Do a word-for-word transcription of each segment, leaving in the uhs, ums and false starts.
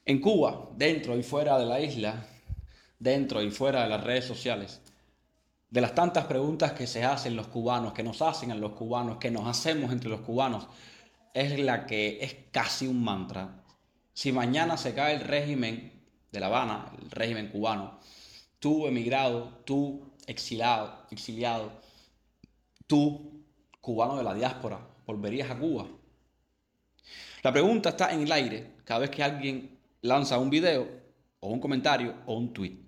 En Cuba, dentro y fuera de la isla, dentro y fuera de las redes sociales, de las tantas preguntas que se hacen los cubanos, que nos hacen a los cubanos, que nos hacemos entre los cubanos, es la que es casi un mantra. Si mañana se cae el régimen de La Habana, el régimen cubano, tú emigrado, tú exilado, exiliado, tú cubano de la diáspora, ¿volverías a Cuba? La pregunta está en el aire cada vez que alguien lanza un video o un comentario o un tweet.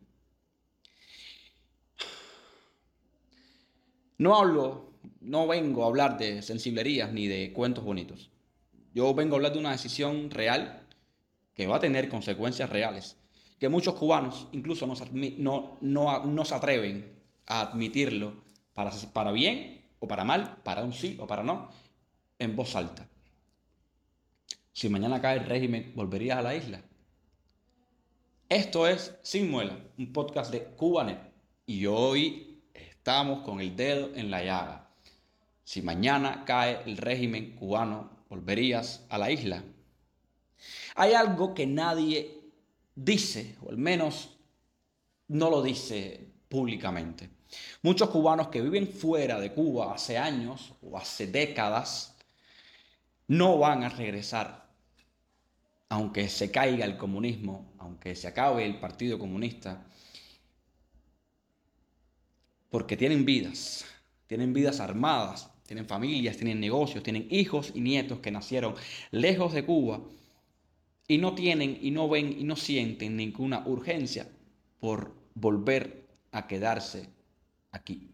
No hablo, no vengo a hablar de sensiblerías ni de cuentos bonitos. Yo vengo a hablar de una decisión real que va a tener consecuencias reales, que muchos cubanos incluso no, no, no, no se atreven a admitirlo para, para bien o para mal, para un sí o para no, en voz alta. Si mañana cae el régimen, ¿volverías a la isla? Esto es Sin Muela, un podcast de Cubanet. Y hoy estamos con el dedo en la llaga. Si mañana cae el régimen cubano, ¿volverías a la isla? Hay algo que nadie dice, o al menos no lo dice públicamente. Muchos cubanos que viven fuera de Cuba hace años o hace décadas no van a regresar. Aunque se caiga el comunismo, aunque se acabe el Partido Comunista, porque tienen vidas, tienen vidas armadas, tienen familias, tienen negocios, tienen hijos y nietos que nacieron lejos de Cuba y no tienen y no ven y no sienten ninguna urgencia por volver a quedarse aquí.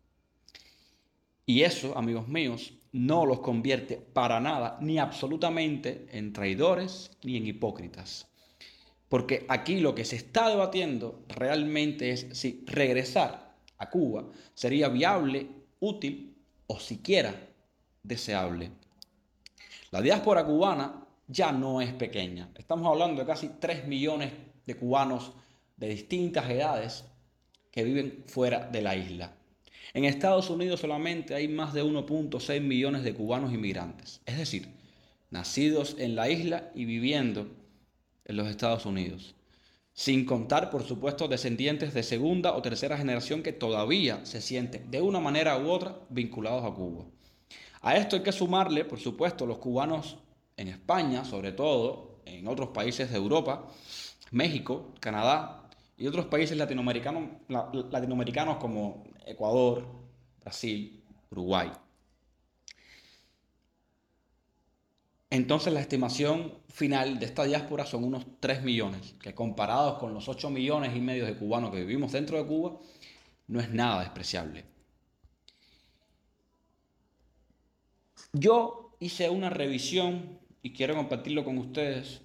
Y eso, amigos míos, no los convierte para nada, ni absolutamente, en traidores ni en hipócritas. Porque aquí lo que se está debatiendo realmente es si regresar a Cuba sería viable, útil o siquiera deseable. La diáspora cubana ya no es pequeña. Estamos hablando de casi tres millones de cubanos de distintas edades que viven fuera de la isla. En Estados Unidos solamente hay más de uno punto seis millones de cubanos inmigrantes, es decir, nacidos en la isla y viviendo en los Estados Unidos. Sin contar, por supuesto, descendientes de segunda o tercera generación que todavía se sienten de una manera u otra vinculados a Cuba. A esto hay que sumarle, por supuesto, los cubanos en España, sobre todo, en otros países de Europa, México, Canadá y otros países latinoamericanos, latinoamericanos como Ecuador, Brasil, Uruguay. Entonces la estimación final de esta diáspora son unos tres millones, que comparados con los ocho millones y medio de cubanos que vivimos dentro de Cuba, no es nada despreciable. Yo hice una revisión y quiero compartirlo con ustedes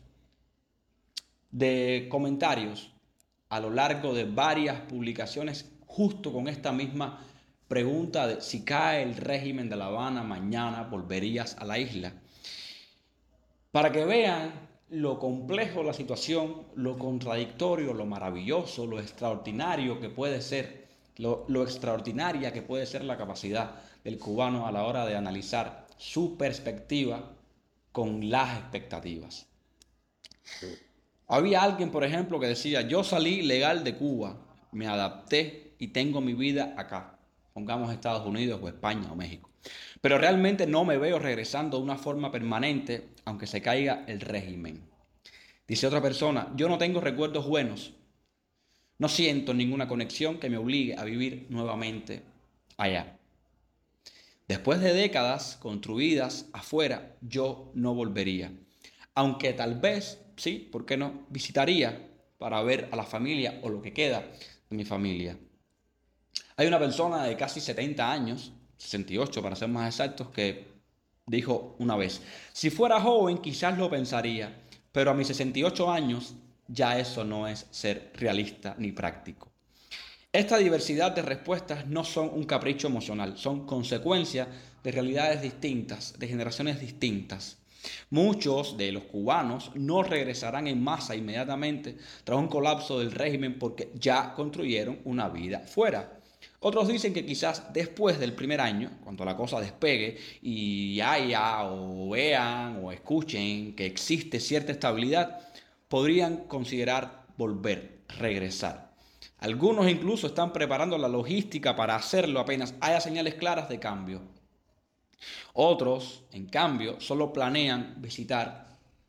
de comentarios a lo largo de varias publicaciones justo con esta misma pregunta de si cae el régimen de La Habana mañana, ¿volverías a la isla? Para que vean lo complejo de la situación, lo contradictorio, lo maravilloso, lo extraordinario que puede ser, lo, lo extraordinaria que puede ser la capacidad del cubano a la hora de analizar su perspectiva con las expectativas. Había alguien, por ejemplo, que decía, yo salí legal de Cuba, me adapté y tengo mi vida acá, pongamos Estados Unidos o España o México. Pero realmente no me veo regresando de una forma permanente, aunque se caiga el régimen. Dice otra persona, yo no tengo recuerdos buenos, no siento ninguna conexión que me obligue a vivir nuevamente allá. Después de décadas construidas afuera, yo no volvería. Aunque tal vez, sí, ¿por qué no? Visitaría para ver a la familia o lo que queda de mi familia. Hay una persona de casi setenta años, sesenta y ocho para ser más exactos, que dijo una vez, si fuera joven quizás lo pensaría, pero a mis sesenta y ocho años ya eso no es ser realista ni práctico. Esta diversidad de respuestas no son un capricho emocional, son consecuencia de realidades distintas, de generaciones distintas. Muchos de los cubanos no regresarán en masa inmediatamente tras un colapso del régimen porque ya construyeron una vida fuera. Otros dicen que quizás después del primer año, cuando la cosa despegue y haya o vean o escuchen que existe cierta estabilidad, podrían considerar volver, regresar. Algunos incluso están preparando la logística para hacerlo apenas haya señales claras de cambio. Otros, en cambio, solo planean visitar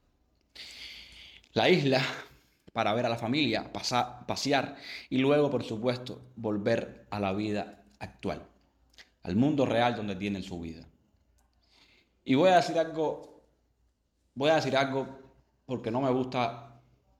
la isla para ver a la familia, pasar, pasear y luego, por supuesto, volver a la vida actual, al mundo real donde tienen su vida. Y voy a decir algo, voy a decir algo porque no me gusta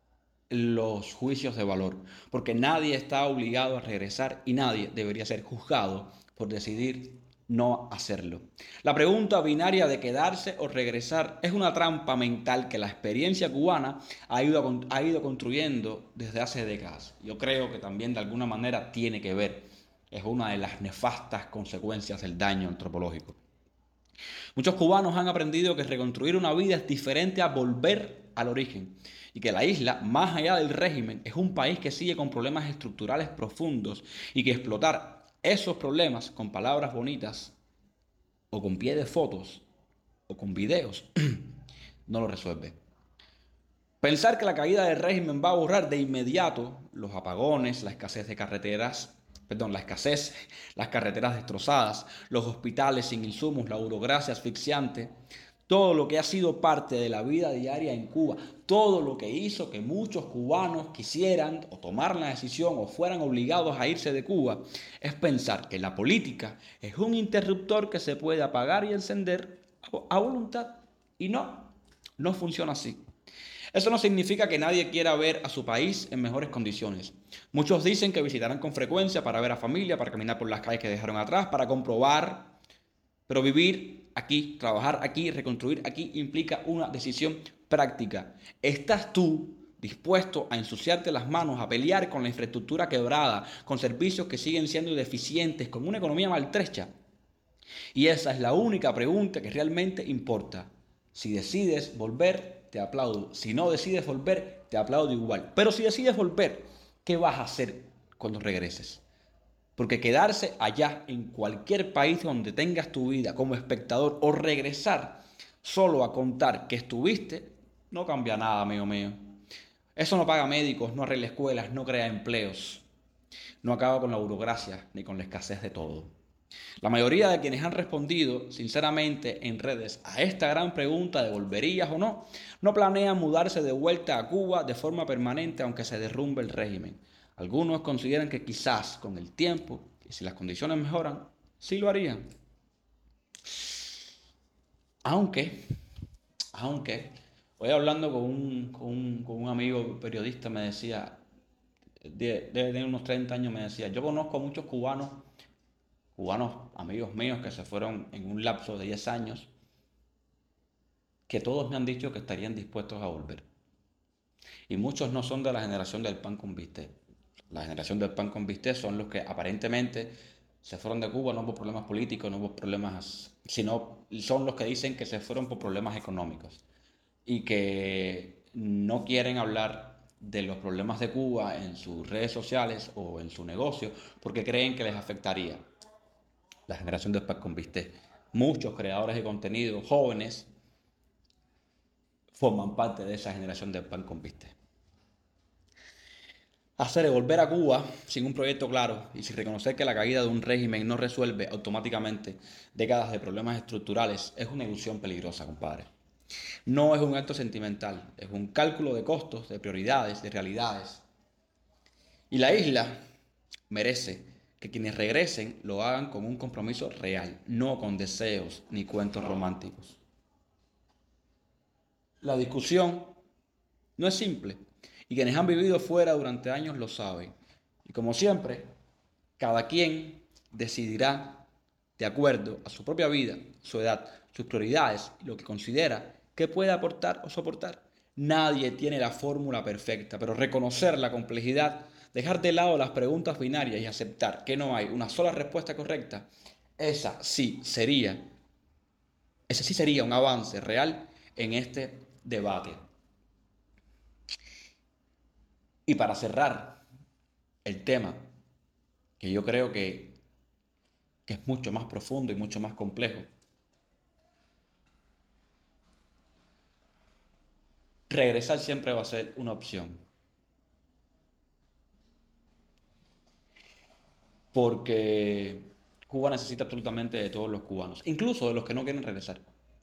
los juicios de valor, porque nadie está obligado a regresar y nadie debería ser juzgado por decidir no hacerlo. La pregunta binaria de quedarse o regresar es una trampa mental que la experiencia cubana ha ido, ha ido construyendo desde hace décadas. Yo creo que también de alguna manera tiene que ver, es una de las nefastas consecuencias del daño antropológico. Muchos cubanos han aprendido que reconstruir una vida es diferente a volver al origen y que la isla, más allá del régimen, es un país que sigue con problemas estructurales profundos y que explotar esos problemas con palabras bonitas o con pie de fotos o con videos no lo resuelve. Pensar que la caída del régimen va a borrar de inmediato los apagones, la escasez de carreteras, perdón, la escasez, las carreteras destrozadas, los hospitales sin insumos, la burocracia asfixiante, todo lo que ha sido parte de la vida diaria en Cuba, todo lo que hizo que muchos cubanos quisieran o tomaran la decisión o fueran obligados a irse de Cuba, es pensar que la política es un interruptor que se puede apagar y encender a voluntad. Y no, no funciona así. Eso no significa que nadie quiera ver a su país en mejores condiciones. Muchos dicen que visitarán con frecuencia para ver a familia, para caminar por las calles que dejaron atrás, para comprobar. Pero vivir aquí, trabajar aquí, reconstruir aquí implica una decisión práctica. ¿Estás tú dispuesto a ensuciarte las manos, a pelear con la infraestructura quebrada, con servicios que siguen siendo deficientes, con una economía maltrecha? Y esa es la única pregunta que realmente importa. Si decides volver, te aplaudo. Si no decides volver, te aplaudo igual. Pero si decides volver, ¿qué vas a hacer cuando regreses? Porque quedarse allá en cualquier país donde tengas tu vida como espectador o regresar solo a contar que estuviste, no cambia nada, amigo mío. Eso no paga médicos, no arregla escuelas, no crea empleos, no acaba con la burocracia ni con la escasez de todo. La mayoría de quienes han respondido sinceramente en redes a esta gran pregunta de volverías o no, no planean mudarse de vuelta a Cuba de forma permanente aunque se derrumbe el régimen. Algunos consideran que quizás con el tiempo y si las condiciones mejoran, sí lo harían. Aunque, aunque, hoy hablando con un, con un, con un amigo periodista me decía, debe de, de unos treinta años me decía, yo conozco a muchos cubanos cubanos amigos míos que se fueron en un lapso de diez años, que todos me han dicho que estarían dispuestos a volver. Y muchos no son de la generación del pan con bistec. La generación del pan con bistec son los que aparentemente se fueron de Cuba no por problemas políticos, no por problemas, sino son los que dicen que se fueron por problemas económicos y que no quieren hablar de los problemas de Cuba en sus redes sociales o en su negocio porque creen que les afectaría. La generación del pan con bistec. Muchos creadores de contenido jóvenes forman parte de esa generación del pan con bistec. Hacer volver a Cuba sin un proyecto claro y sin reconocer que la caída de un régimen no resuelve automáticamente décadas de problemas estructurales es una ilusión peligrosa, compadre. No es un acto sentimental, es un cálculo de costos, de prioridades, de realidades. Y la isla merece que quienes regresen lo hagan con un compromiso real, no con deseos ni cuentos románticos. La discusión no es simple y quienes han vivido fuera durante años lo saben. Y como siempre, cada quien decidirá de acuerdo a su propia vida, su edad, sus prioridades y lo que considera que puede aportar o soportar. Nadie tiene la fórmula perfecta, pero reconocer la complejidad, dejar de lado las preguntas binarias y aceptar que no hay una sola respuesta correcta, esa sí sería, ese sí sería un avance real en este debate. Y para cerrar el tema, que yo creo que, que es mucho más profundo y mucho más complejo, regresar siempre va a ser una opción. Porque Cuba necesita absolutamente de todos los cubanos, incluso de los que no quieren regresar.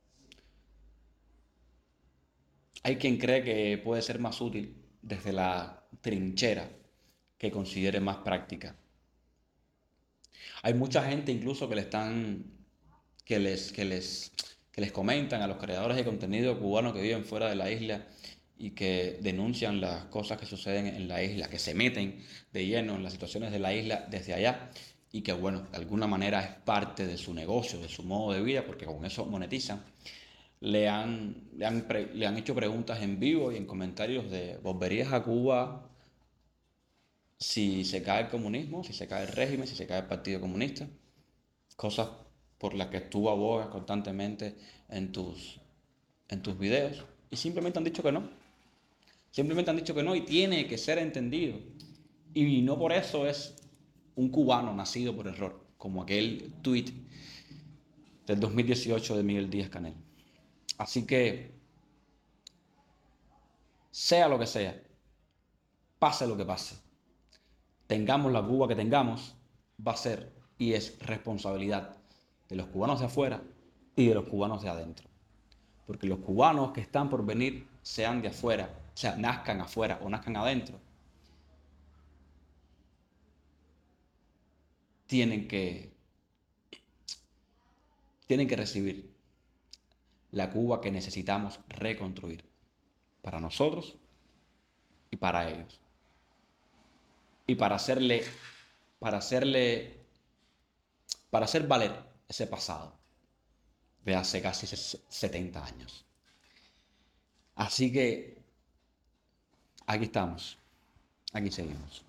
Hay quien cree que puede ser más útil desde la trinchera que considere más práctica. Hay mucha gente incluso que le están, que les, que les, que les comentan a los creadores de contenido cubanos que viven fuera de la isla y que denuncian las cosas que suceden en la isla, que se meten de lleno en las situaciones de la isla desde allá y que, bueno, de alguna manera es parte de su negocio, de su modo de vida, porque con eso monetizan. Le han, le han, pre- le han hecho preguntas en vivo y en comentarios de ¿volverías a Cuba si se cae el comunismo, si se cae el régimen, si se cae el Partido Comunista? Cosas por las que tú abogas constantemente en tus, en tus videos. Y simplemente han dicho que no. Simplemente han dicho que no y tiene que ser entendido. Y no por eso es un cubano nacido por error, como aquel tuit del dos mil dieciocho de Miguel Díaz Canel. Así que, sea lo que sea, pase lo que pase, tengamos la Cuba que tengamos, va a ser y es responsabilidad de los cubanos de afuera y de los cubanos de adentro. Porque los cubanos que están por venir, sean de afuera, o sea, nazcan afuera o nazcan adentro, tienen que, tienen que recibir la Cuba que necesitamos reconstruir para nosotros y para ellos. Y para hacerle, para hacerle, para hacer valer ese pasado de hace casi setenta años. Así que aquí estamos, aquí seguimos.